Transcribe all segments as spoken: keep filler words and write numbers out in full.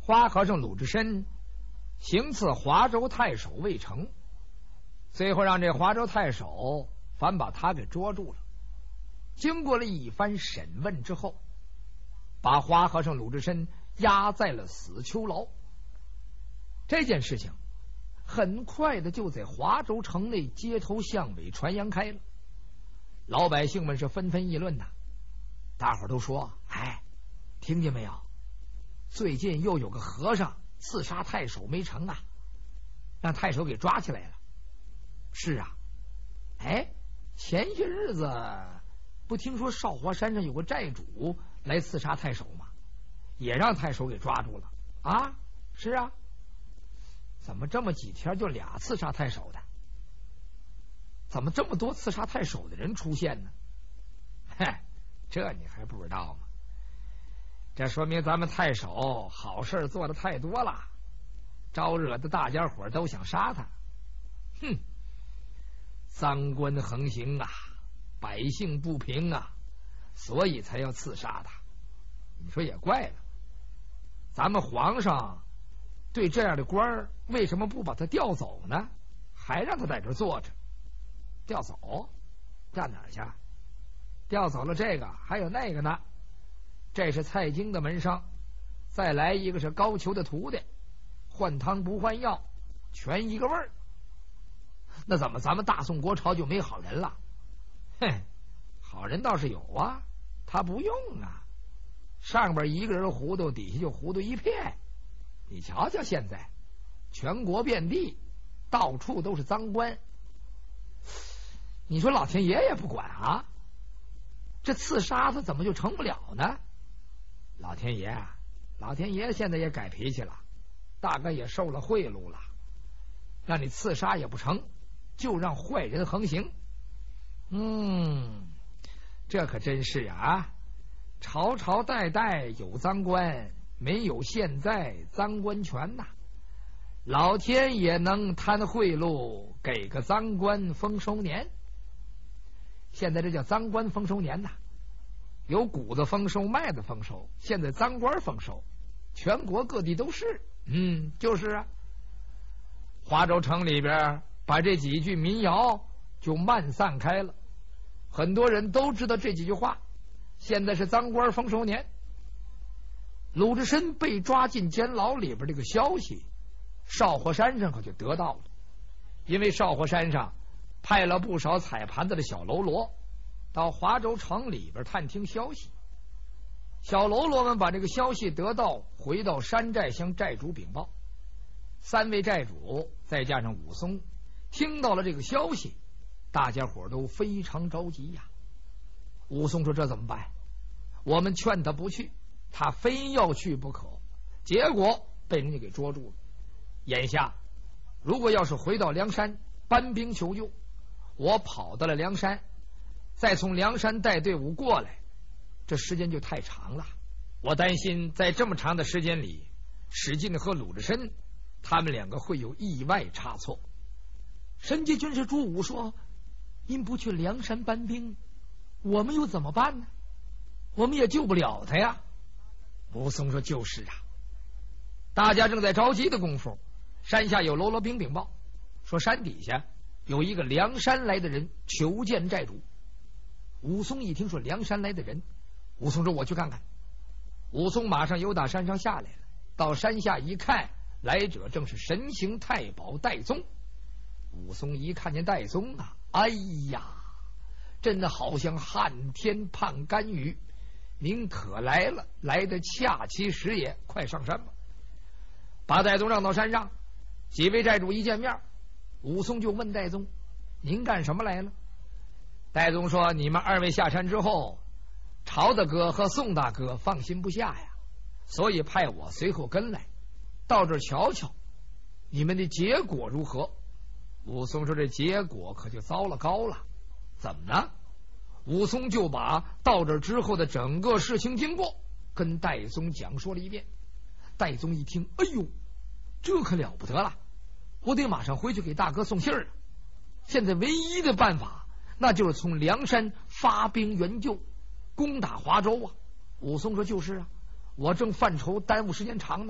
花和尚鲁智深行刺华州太守魏成，最后让这华州太守反把他给捉住了。经过了一番审问之后，把花和尚鲁智深押在了死囚牢。这件事情很快的就在华州城内街头巷尾传扬开了，老百姓们是纷纷议论呐。大伙都说：“哎，听见没有？最近又有个和尚刺杀太守没成啊，让太守给抓起来了。”是啊，哎，前些日子不听说少华山上有个寨主来刺杀太守吗？也让太守给抓住了啊。是啊，怎么这么几天就俩刺杀太守的？怎么这么多刺杀太守的人出现呢？嗨，这你还不知道吗？这说明咱们太守好事做的太多了，招惹的大家伙都想杀他。哼，赃官横行啊，百姓不平啊，所以才要刺杀他。你说也怪了，咱们皇上对这样的官儿为什么不把他调走呢？还让他在这坐着？调走？调哪儿去？调走了这个还有那个呢。这是蔡京的门生，再来一个是高俅的徒弟，换汤不换药，全一个味儿。那怎么咱们大宋国朝就没好人了？哼，好人倒是有啊，他不用啊，上边一个人糊涂，底下就糊涂一片。你瞧瞧现在全国遍地到处都是赃官，你说老天爷也不管啊，这刺杀他怎么就成不了呢？老天爷老天爷现在也改脾气了，大概也受了贿赂了，让你刺杀也不成，就让坏人横行。嗯，这可真是啊，朝朝代代有赃官，没有现在赃官权呐。老天也能贪贿赂，给个赃官丰收年。现在这叫赃官丰收年呐，有谷子丰收，麦子丰收，现在赃官丰收，全国各地都是。嗯，就是啊。华州城里边把这几句民谣就漫散开了，很多人都知道这几句话。现在是赃官丰收年，鲁智深被抓进监牢里边这个消息，少华山上可就得到了，因为少华山上派了不少踩盘子的小喽啰到华州城里边探听消息。小喽啰们把这个消息得到，回到山寨向寨主禀报。三位寨主再加上武松听到了这个消息，大家伙都非常着急呀。武松说：“这怎么办？我们劝他不去，他非要去不可，结果被人家给捉住了。眼下如果要是回到梁山搬兵求救，我跑到了梁山，再从梁山带队伍过来，这时间就太长了。我担心在这么长的时间里，史进和鲁智深他们两个会有意外差错。”神界军师朱武说：“您不去梁山搬兵，我们又怎么办呢？我们也救不了他呀。”武松说：“就是啊。”大家正在着急的功夫，山下有喽啰兵禀报说，山底下有一个梁山来的人求见寨主。武松一听说梁山来的人，武松说：“我去看看。”武松马上由打山上下来了，到山下一看，来者正是神行太保戴宗。武松一看见戴宗啊，哎呀，真的好像旱天盼甘雨，您可来了，来得恰其时也，快上山吧。把戴宗让到山上，几位寨主一见面，武松就问戴宗：“您干什么来了？”戴宗说：“你们二位下山之后，曹大哥和宋大哥放心不下呀，所以派我随后跟来，到这儿瞧瞧你们的结果如何。”武松说：“这结果可就糟了糕了。”怎么呢？武松就把到这之后的整个事情经过跟戴宗讲说了一遍。戴宗一听，哎呦，这可了不得了，我得马上回去给大哥送信儿。现在唯一的办法，那就是从梁山发兵援救，攻打华州啊。武松说：“就是啊，我正犯愁耽误时间长呢，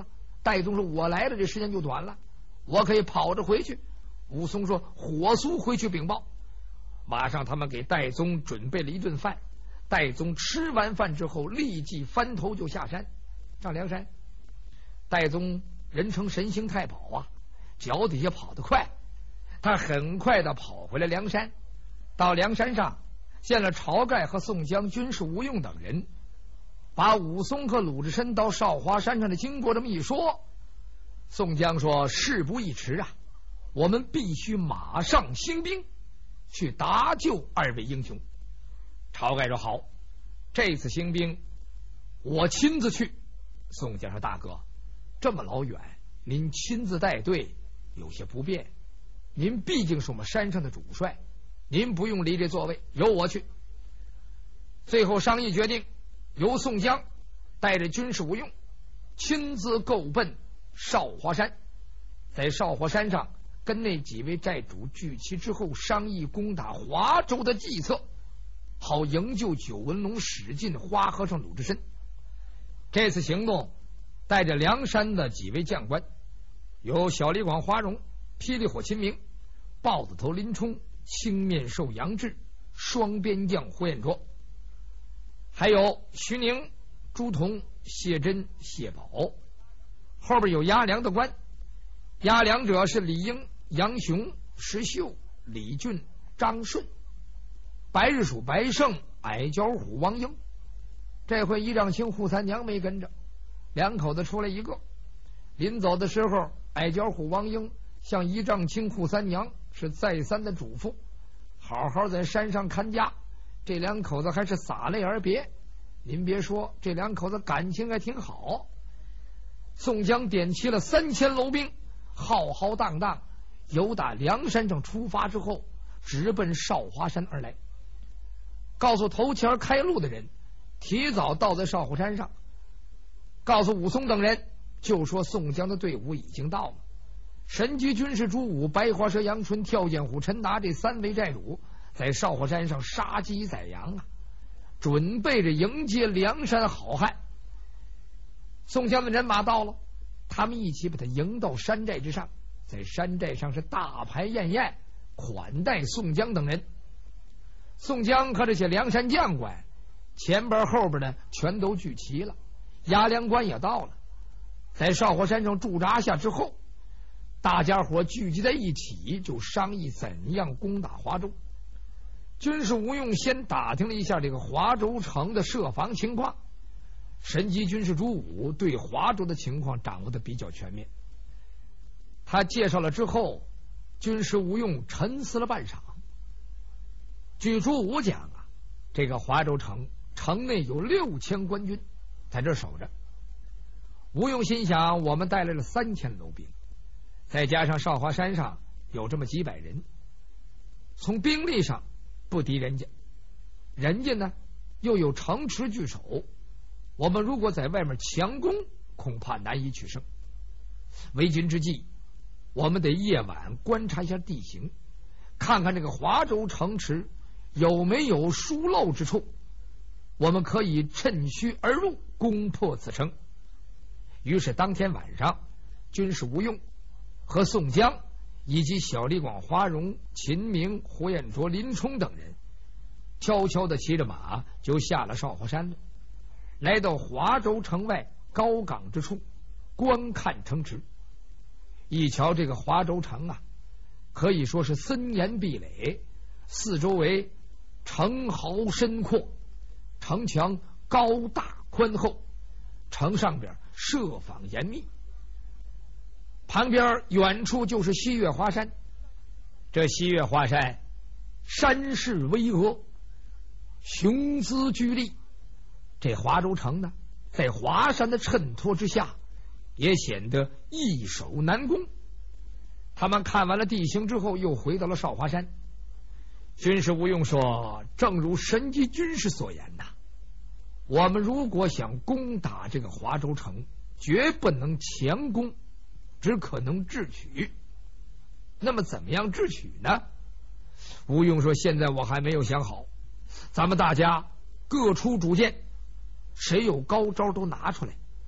戴宗说：“我来了，这时间就短了，我可以跑着回去。”武松说：“火速回去禀报。”马上他们给戴宗准备了一顿饭。戴宗吃完饭之后，立即翻头就下山上梁山。戴宗人称神行太保啊，脚底下跑得快，他很快的跑回了梁山。到梁山上见了晁盖和宋江、军师吴用等人，把武松和鲁智深到少华山上的经过这么一说。宋江说：“事不宜迟啊，我们必须马上兴兵去搭救二位英雄。”晁盖说：“好，这次兴兵我亲自去。”宋江说：“大哥，这么老远，您亲自带队有些不便，您毕竟是我们山上的主帅，您不用离这座位，由我去。”最后商议决定，由宋江带着军师吴用亲自够奔少华山，在少华山上跟那几位寨主聚齐之后，商议攻打华州的计策，好营救九纹龙史进、花和尚鲁智深。这次行动带着梁山的几位将官，有小李广花荣、霹雳火秦明、豹子头林冲、青面兽杨志、双边将呼延灼，还有徐宁、朱仝、谢珍、谢宝。后边有押粮的官，押粮者是李应、杨雄、石秀、李俊、张顺。白日鼠白胜、矮脚虎王英。这回一丈青扈三娘没跟着，两口子出来一个。临走的时候，矮脚虎王英向一丈青扈三娘是再三的嘱咐，好好在山上看家。这两口子还是洒泪而别。您别说，这两口子感情还挺好。宋江点齐了三千楼兵，浩浩荡荡由打梁山上出发之后，直奔少华山而来。告诉头前开路的人，提早到在少华山上。告诉武松等人，就说宋江的队伍已经到了。神机军师朱武、白花蛇杨春、跳涧虎陈达这三位寨主在少华山上杀鸡宰羊啊，准备着迎接梁山好汉。宋江的人马到了，他们一起把他迎到山寨之上，在山寨上是大排宴宴，款待宋江等人。宋江和这些梁山将官前边后边呢全都聚齐了，押粮官也到了。在少华山上驻扎下之后，大家伙聚集在一起，就商议怎样攻打华州。军师吴用先打听了一下这个华州城的设防情况，神机军师朱武对华州的情况掌握的比较全面。他介绍了之后，军师吴用沉思了半晌。据朱武讲啊，这个华州城城内有六千官军在这守着。吴用心想，我们带来了三千楼兵，再加上少华山上有这么几百人，从兵力上不敌人家，人家呢又有城池据守，我们如果在外面强攻，恐怕难以取胜。为今之计，我们得夜晚观察一下地形，看看这个华州城池有没有疏漏之处，我们可以趁虚而入，攻破此城。于是当天晚上，军师吴用和宋江以及小李广、花荣、秦明、胡彦卓、林冲等人悄悄的骑着马就下了少华山了，来到华州城外高岗之处观看城池。一瞧这个华州城啊，可以说是森严壁垒，四周围城壕深阔，城墙高大宽厚，城上边设防严密。旁边远处就是西岳华山，这西岳华山山势巍峨，雄姿巨丽。这华州城呢，在华山的衬托之下，也显得易守难攻。他们看完了地形之后，又回到了少华山。军师吴用说：“正如神机军师所言呐，我们如果想攻打这个华州城，绝不能强攻，只可能智取。那么怎么样智取呢？”吴用说：“现在我还没有想好，咱们大家各出主见，谁有高招都拿出来。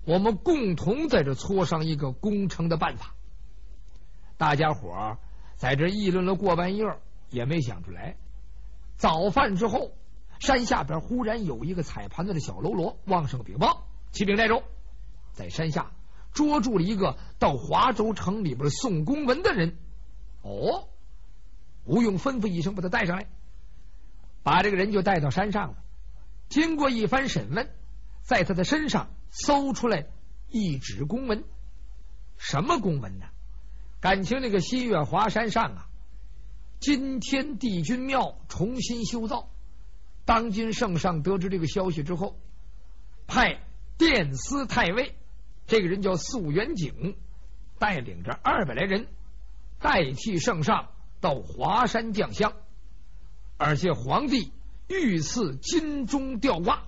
我们共同在这磋商一个攻城的办法。大家伙在这议论了过半夜，也没想出来。早饭之后，山下边忽然有一个踩盘子的小喽啰望上个禀报：启禀寨主，在山下捉住了一个到华州城里边送公文的人。哦，吴用吩咐一声，把他带上来，把这个人就带到山上了。经过一番审问，在他的身上搜出来一纸公文。什么公文呢？感情那个西岳华山上啊，今天帝君庙重新修造，当今圣上得知这个消息之后，派殿司太尉，这个人叫肃元景，带领着二百来人代替圣上到华山降香，而且皇帝御赐金钟吊挂。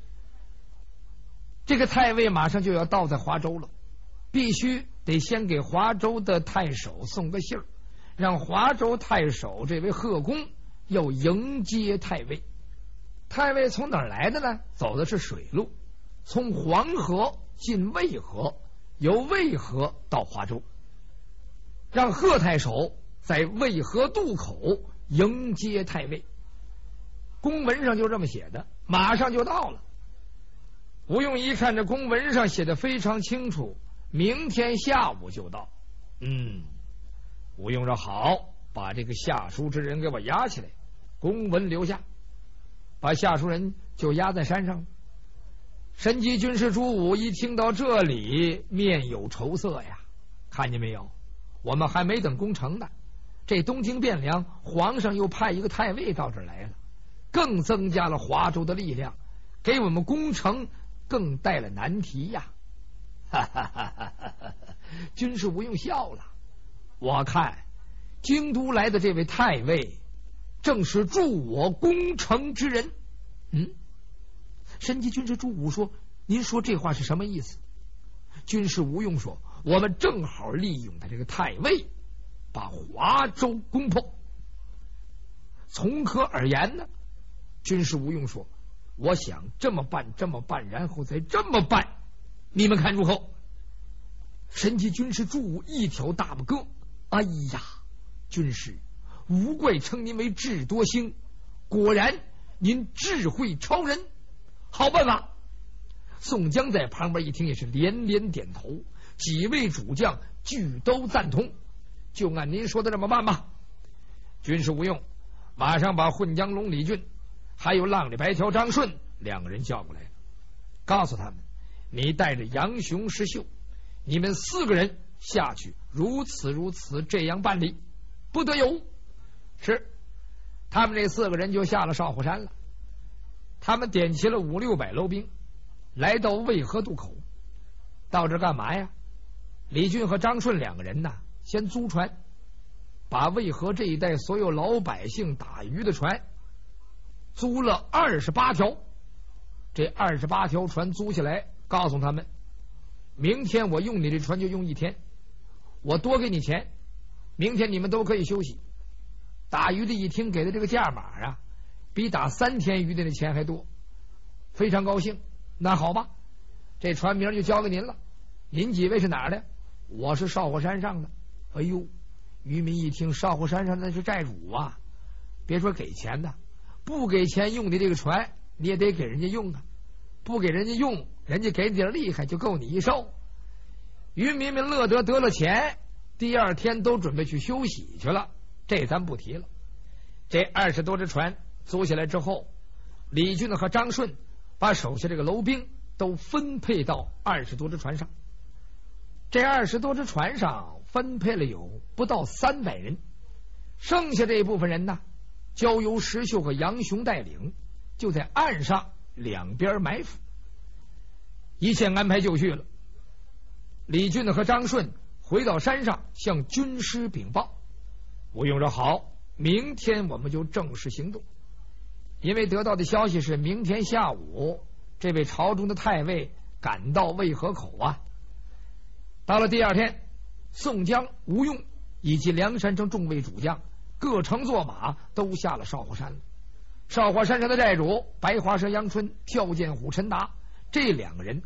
这个太尉马上就要到在华州了，必须得先给华州的太守送个信儿，让华州太守这位贺公要迎接太尉。太尉从哪儿来的呢？走的是水路，从黄河进渭河，由渭河到华州，让贺太守在渭河渡口迎接太尉。公文上就这么写的，马上就到了。吴用一看这公文上写的非常清楚，明天下午就到。嗯，吴用说好，把这个下书之人给我押起来，公文留下，把下书人就押在山上。神机军师朱武一听到这里，面有愁色呀，看见没有，我们还没等攻城呢，这东京汴梁皇上又派一个太尉到这儿来了，更增加了华州的力量，给我们攻城更带了难题呀！哈哈哈哈哈！军师吴用笑了，我看京都来的这位太尉正是助我攻城之人。嗯，神机军师朱武说：“您说这话是什么意思？”军师吴用说：“我们正好利用他这个太尉，把华州攻破。”从何而言呢？军师吴用说：“我想这么办，这么办，然后再这么办，你们看如何？”神机军师朱武一挑大拇哥：“哎呀，军师，无怪称您为智多星，果然您智慧超人，好办法！”宋江在旁边一听也是连连点头，几位主将俱都赞同，就按您说的这么办吧。军师吴用马上把混江龙李俊还有浪里白条张顺两个人叫过来，告诉他们：你带着杨雄、石秀，你们四个人下去，如此如此这样办理，不得有误。是，他们这四个人就下了少虎山了。他们点齐了五六百楼兵，来到渭河渡口。到这干嘛呀？李俊和张顺两个人呢，先租船，把渭河这一带所有老百姓打鱼的船租了二十八条。这二十八条船租下来，告诉他们：明天我用你这船就用一天，我多给你钱，明天你们都可以休息。打鱼的一听给的这个价码啊，比打三天鱼的那钱还多，非常高兴。那好吧，这船名就交给您了。您几位是哪儿的？我是少火山上的。哎呦，渔民一听少火山上那是寨主啊，别说给钱的，不给钱用的这个船你也得给人家用啊，不给人家用，人家给你点厉害就够你一受。渔民们乐得得了钱，第二天都准备去休息去了，这咱不提了。这二十多只船租下来之后，李俊和张顺把手下这个楼兵都分配到二十多只船上。这二十多只船上分配了有不到三百人，剩下这一部分人呢，交由石秀和杨雄带领，就在岸上两边埋伏。一切安排就绪了。李俊和张顺回到山上向军师禀报。吴用说：好，明天我们就正式行动。因为得到的消息是明天下午这位朝中的太尉赶到渭河口啊。到了第二天，宋江、吴用以及梁山城众位主将各乘坐马都下了少华山了。少华山上的寨主白华山杨春、跳涧虎陈达这两个人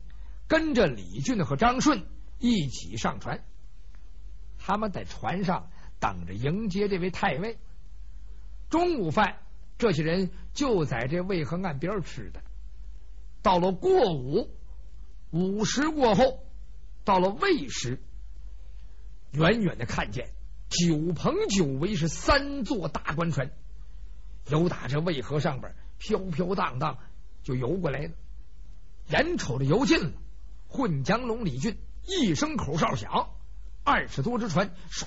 跟着李俊和张顺一起上船。他们在船上等着迎接这位太尉。中午饭，这些人就在这渭河岸边吃的。到了过午，午时过后，到了未时，远远的看见九棚九围是三座大官船，由打这渭河上边飘飘荡荡就游过来了。眼瞅着游近了，混江龙李俊一声口哨响，二十多只船唰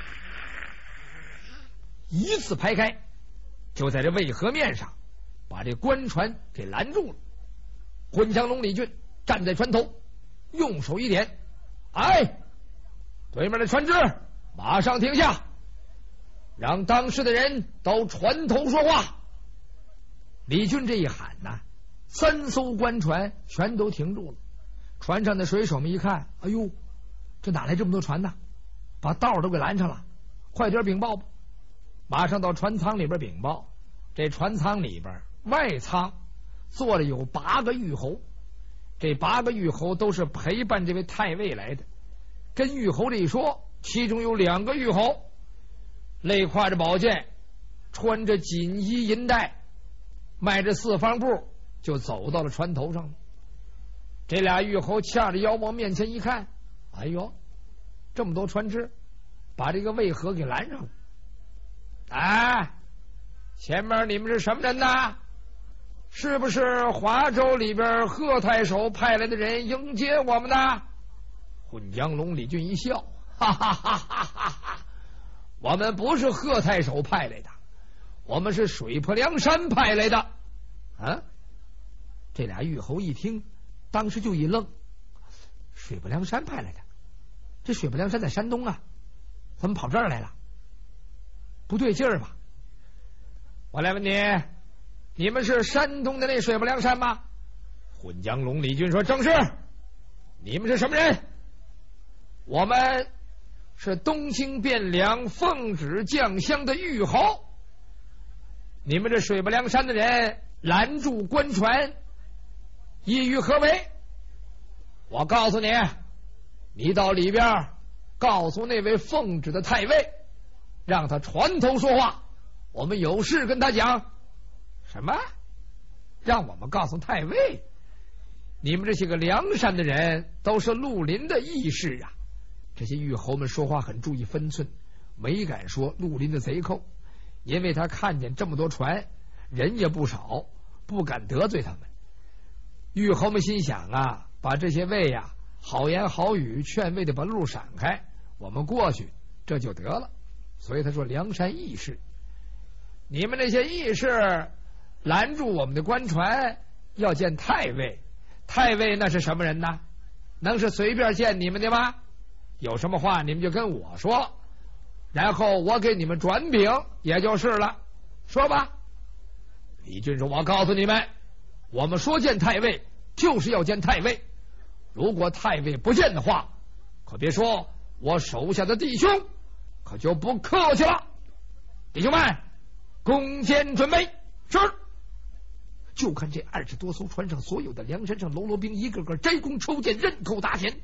一字排开，就在这渭河面上把这官船给拦住了。混江龙李俊站在船头，用手一点，哎，对面的船只马上停下，让当时的人到船头说话。李俊这一喊呐，三艘官船全都停住了。船上的水手们一看，哎呦，这哪来这么多船呢？把道都给拦上了，快点禀报吧！马上到船舱里边禀报。这船舱里边外舱坐了有八个御侯，这八个御侯都是陪伴这位太尉来的。跟御侯这一说，其中有两个御侯肋挎着宝剑，穿着锦衣银带，迈着四方步就走到了船头上了。这俩御侯掐着腰往面前一看，哎呦，这么多船只把这个渭河给拦上了。哎，前面你们是什么人呐？是不是华州里边贺太守派来的人迎接我们的？混江龙李俊一笑，哈哈哈哈哈哈！我们不是贺太守派来的，我们是水泊梁山派来的。啊！这俩御侯一听，当时就一愣，水泊梁山派来的？这水泊梁山在山东啊，怎么跑这儿来了？不对劲儿吧？我来问你，你们是山东的那水泊梁山吗？混江龙李俊说：正是。你们是什么人？我们是东兴汴梁奉旨将相的御侯。你们这水泊梁山的人拦住官船，意欲何为？我告诉你，你到里边告诉那位奉旨的太尉，让他船头说话，我们有事跟他讲。什么？让我们告诉太尉？你们这些个梁山的人都是绿林的义士啊！这些御侯们说话很注意分寸，没敢说绿林的贼寇，因为他看见这么多船，人也不少，不敢得罪他们。御侯们心想啊，把这些尉呀、啊、好言好语劝慰的把路闪开，我们过去这就得了。所以他说梁山义士，你们那些义士拦住我们的官船，要见太尉。太尉那是什么人呢？能是随便见你们的吗？有什么话你们就跟我说，然后我给你们转禀也就是了。说吧。李俊说：我告诉你们，我们说见太尉就是要见太尉，如果太尉不见的话，可别说我手下的弟兄可就不客气了。弟兄们，弓箭准备。是。就看这二十多艘船上所有的梁山上喽啰兵一个个摘弓抽箭，刃口打前，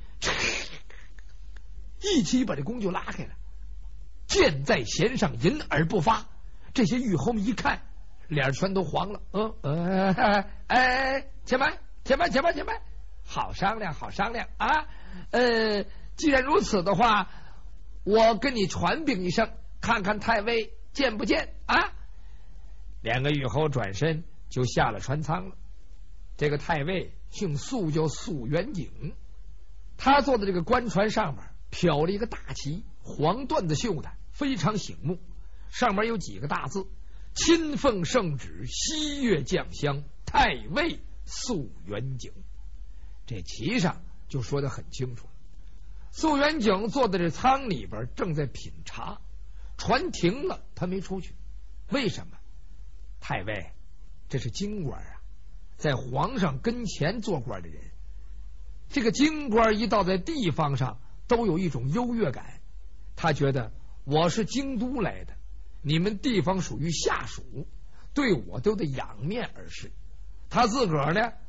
一起把这弓就拉开了，箭在弦上，引而不发。这些御侯们一看，脸全都黄了。嗯呃哎，且慢且慢且慢且慢，好商量好商量啊！呃，既然如此的话，我跟你传禀一声，看看太尉见不见啊？两个御侯转身就下了船舱了。这个太尉姓宿，叫宿元景，他坐的这个官船上面飘了一个大旗，黄缎子绣的，非常醒目，上面有几个大字：亲奉圣旨，西岳将相太尉宿元景。这旗上就说得很清楚，宿元景坐在这舱里边正在品茶，船停了，他没出去。为什么？太尉这是京官啊，在皇上跟前做官的人，这个京官一到在地方上都有一种优越感，他觉得我是京都来的，你们地方属于下属，对我都得仰面而视。他自个儿呢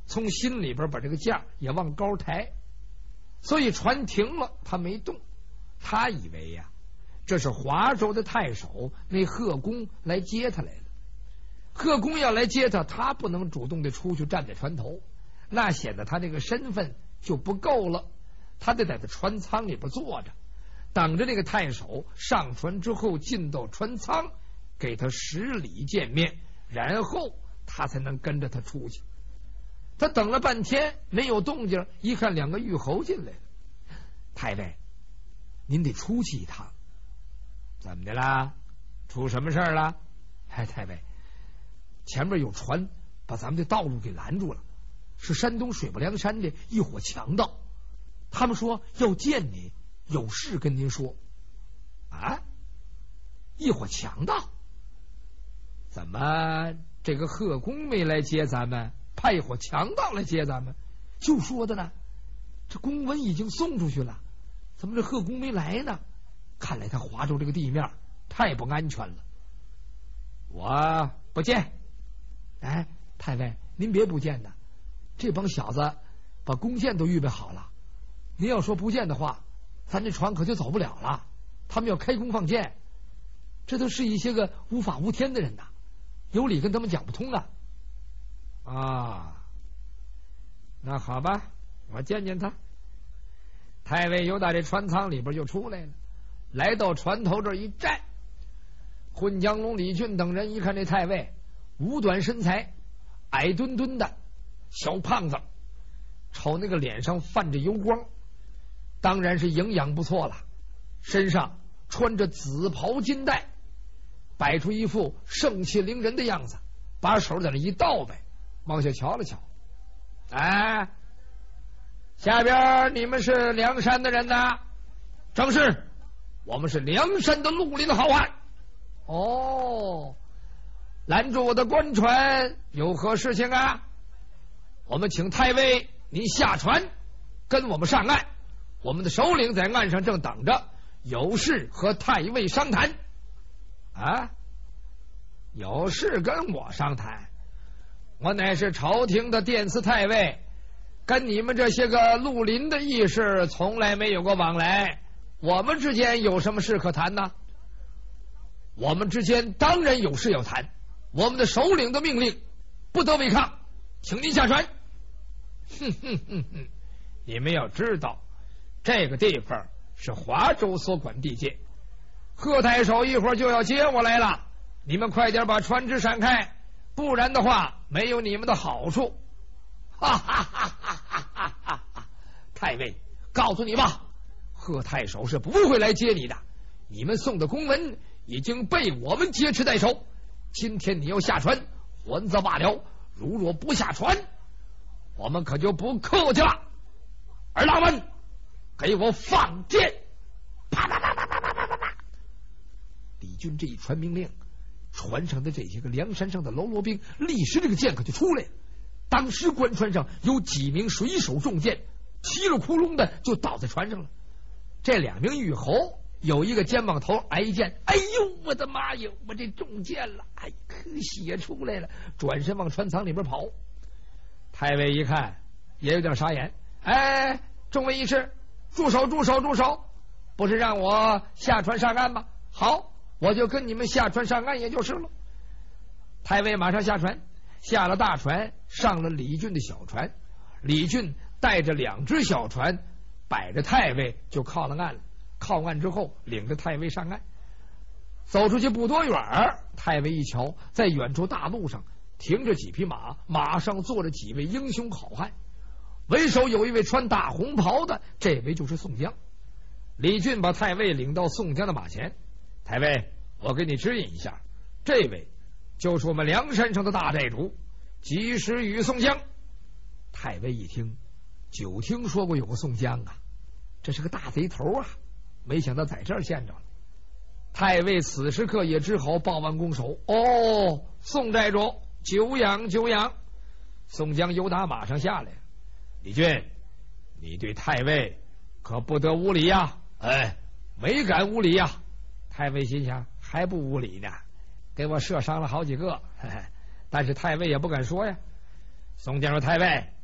从心里边把这个架也往高抬，所以船停了，他没动。他以为呀、啊，这是华州的太守那贺公来接他来了。贺公要来接他，他不能主动的出去站在船头，那显得他这个身份就不够了。他得在这船舱里边坐着，等着那个太守上船之后进到船舱，给他十礼见面，然后他才能跟着他出去。他等了半天没有动静，一看两个御侯进来了。太尉，您得出去一趟。怎么的啦？出什么事儿了？哎，太尉，前面有船把咱们的道路给拦住了，是山东水泊梁山的一伙强盗，他们说要见你，有事跟您说。啊，一伙强盗？怎么这个贺公没来接咱们，派一伙强盗来接咱们？就说的呢，这公文已经送出去了，怎么这贺公没来呢？看来他华州这个地面太不安全了。我不见。哎，太尉，您别不见的，这帮小子把弓箭都预备好了，您要说不见的话，咱这船可就走不了了。他们要开弓放箭，这都是一些个无法无天的人呐，有理跟他们讲不通啊。啊，那好吧，我见见他。太尉又打这船舱里边就出来了，来到船头这一站。混江龙李俊等人一看这太尉，五短身材，矮墩墩的小胖子，瞅那个脸上泛着油光，当然是营养不错了。身上穿着紫袍金带，摆出一副盛气凌人的样子，把手在那一倒摆，往下瞧了瞧。哎，下边你们是梁山的人呐？正是，我们是梁山的绿林好汉。哦，拦住我的官船有何事情啊？我们请太尉您下船跟我们上岸，我们的首领在岸上正等着，有事和太尉商谈。啊，有事跟我商谈？我乃是朝廷的殿司太尉，跟你们这些个绿林的义士从来没有过往来，我们之间有什么事可谈呢？我们之间当然有事要谈，我们的首领的命令不得违抗，请您下船。哼哼哼哼，你们要知道，这个地方是华州所管地界，贺太守一会儿就要接我来了，你们快点把船只闪开，不然的话没有你们的好处。哈哈哈哈哈哈！太尉，告诉你吧，贺太守是不会来接你的，你们送的公文已经被我们劫持在手，今天你要下船还则罢了，如若不下船，我们可就不客气了。儿郎们，给我放箭！啪啪啪啪啪啪啪啪啪！李军这一传命令，船上的这些个梁山上的喽啰兵立时这个箭可就出来了。当时官船上有几名水手中箭，稀里窟窿的就倒在船上了。这两名御侯有一个肩膀头挨一箭，哎呦我的妈呀，我这中箭了，哎，血出来了，转身往船舱里边跑。太尉一看也有点傻眼，哎，众位义士，住手住手住手，不是让我下船上岸吗？好，我就跟你们下船上岸也就是了。太尉马上下船，下了大船，上了李俊的小船。李俊带着两只小船，摆着太尉就靠了岸了。靠岸之后，领着太尉上岸，走出去不多远，太尉一瞧，在远处大路上停着几匹马，马上坐着几位英雄好汉，为首有一位穿大红袍的，这位就是宋江。李俊把太尉领到宋江的马前，太尉，我给你指引一下，这位就是我们梁山上的大寨主及时雨宋江。太尉一听，久听说过有个宋江啊，这是个大贼头啊，没想到在这儿见着了。太尉此时刻也只好报完拱手，哦，宋寨主久仰久仰。宋江由打马上下来，李俊，你对太尉可不得无礼呀！哎，没敢无礼呀！太尉心想，还不无礼呢，给我射伤了好几个，嘿嘿，但是太尉也不敢说呀。宋江说，太尉，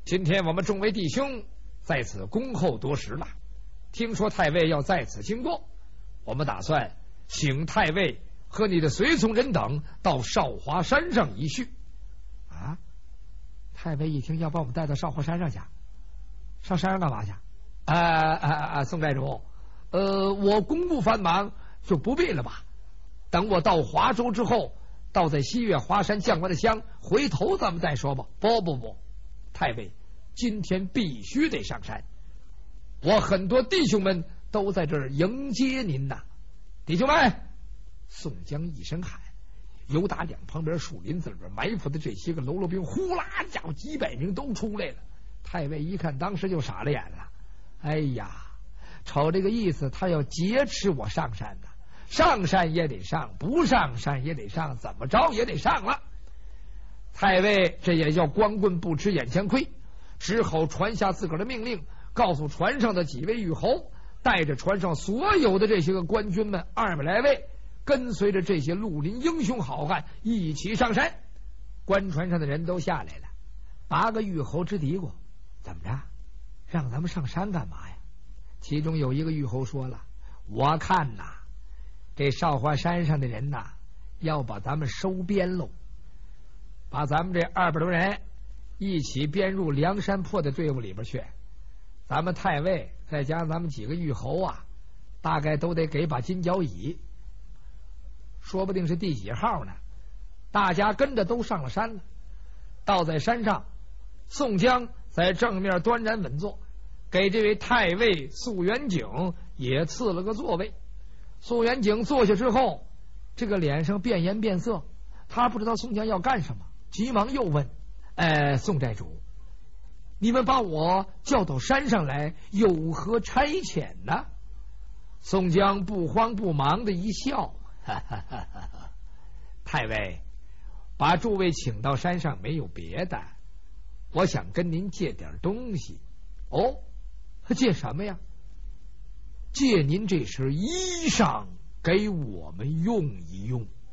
今天我们众位弟兄在此恭候多时了，听说太尉要在此经过，我们打算请太尉和你的随从人等到少华山上一叙。啊！太尉一听要把我们带到少华山上去，上山上干嘛去？啊啊啊！宋寨主，呃，我公务繁忙，就不必了吧。等我到华州之后，到在西岳华山降完了香，回头咱们再说吧。不不不，太尉今天必须得上山，我很多弟兄们都在这儿迎接您呐。弟兄们！宋江一声喊，由打两旁边树林子里边埋伏的这些个喽啰兵，呼啦家伙几百名都出来了。太尉一看，当时就傻了眼了。哎呀，瞅这个意思，他要劫持我上山呐！上山也得上，不上山也得上，怎么着也得上了。太尉这也叫光棍不吃眼前亏，只好传下自个儿的命令，告诉船上的几位御侯，带着船上所有的这些个官军们二百来位，跟随着这些绿林英雄好汉一起上山。官船上的人都下来了，八个御侯直嘀咕：怎么着，让咱们上山干嘛呀？其中有一个御侯说了：我看呐，这少华山上的人呐，要把咱们收编喽，把咱们这二百多人一起编入梁山泊的队伍里边去。咱们太尉再加上咱们几个御侯啊，大概都得给把金角椅，说不定是第几号呢。大家跟着都上了山了，到在山上，宋江在正面端然稳坐，给这位太尉素元景也赐了个座位。素元景坐下之后，这个脸上变颜变色，他不知道宋江要干什么，急忙又问：呃，宋寨主，你们把我叫到山上来，有何差遣呢？宋江不慌不忙的一笑，哈哈哈哈，太尉把诸位请到山上没有别的，我想跟您借点东西。哦，借什么呀？借您这身衣裳给我们用一用。